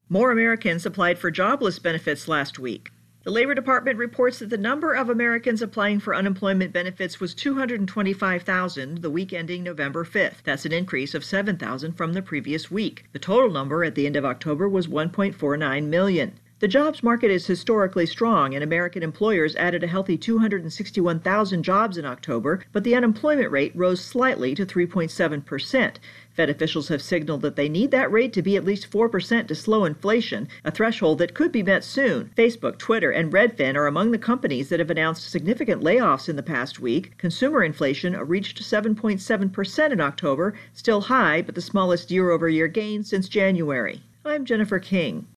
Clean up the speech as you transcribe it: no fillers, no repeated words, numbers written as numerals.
More Americans applied for jobless benefits last week. The Labor Department reports that the number of Americans applying for unemployment benefits was 225,000 the week ending November 5th. That's an increase of 7,000 from the previous week. The total number at the end of October was 1.49 million. The jobs market is historically strong, and American employers added a healthy 261,000 jobs in October, but the unemployment rate rose slightly to 3.7%. Fed officials have signaled that they need that rate to be at least 4% to slow inflation, a threshold that could be met soon. Facebook, Twitter, and Redfin are among the companies that have announced significant layoffs in the past week. Consumer inflation reached 7.7% in October, still high, but the smallest year-over-year gain since January. I'm Jennifer King.